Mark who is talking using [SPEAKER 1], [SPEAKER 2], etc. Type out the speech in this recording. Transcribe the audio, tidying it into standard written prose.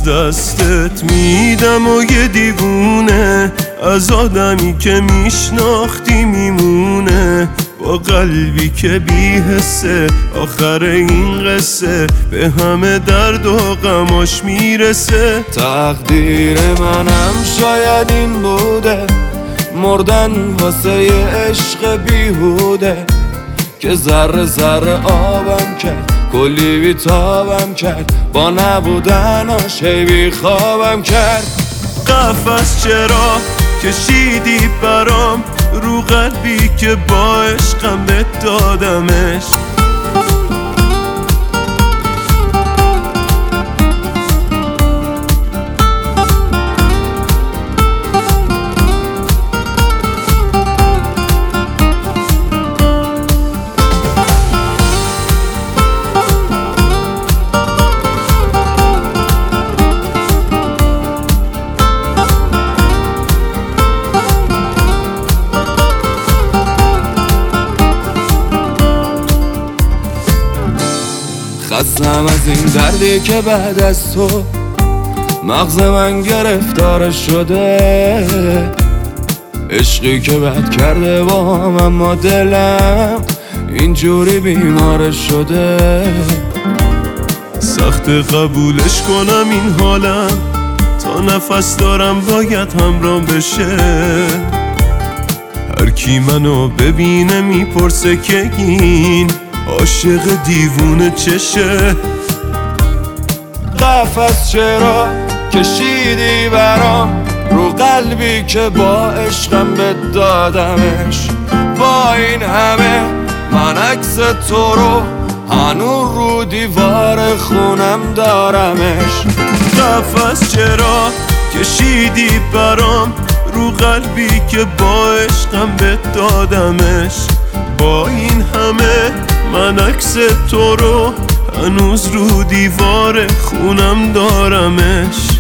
[SPEAKER 1] دستت میدم و یه دیوونه از آدمی که میشناختی میمونه، با قلبی که بی‌حسه آخر این قصه به همه درد و غماش میرسه.
[SPEAKER 2] تقدیر منم شاید این بوده، مردن واسه یه عشق بیهوده که ذره ذره آبم کرد، کلی بیتابم کرد، با نبودناش هی بیخوابم کرد.
[SPEAKER 1] قفس چرا کشیدی برام رو قلبی که با عشقم بهت دادمش؟
[SPEAKER 2] خستم از این دردی که بعد از تو مغز من گرفتار شده، عشقی که بد کرده با هم اما دلم اینجوری بیمار شده.
[SPEAKER 1] سخت قبولش کنم این حالم، تا نفس دارم باید همرام بشه. هر کی منو ببینه میپرسه که این عاشق دیوونه چشه.
[SPEAKER 2] قفس چرا کشیدی برام رو قلبی که با عشقم بهت دادمش؟ با این همه من عکس تو رو هنوز رو دیوار خونم دارمش.
[SPEAKER 1] قفس چرا کشیدی برام رو قلبی که با عشقم بهت دادمش؟ با این همه من عکس تو رو هنوز رو دیوار خونم دارمش.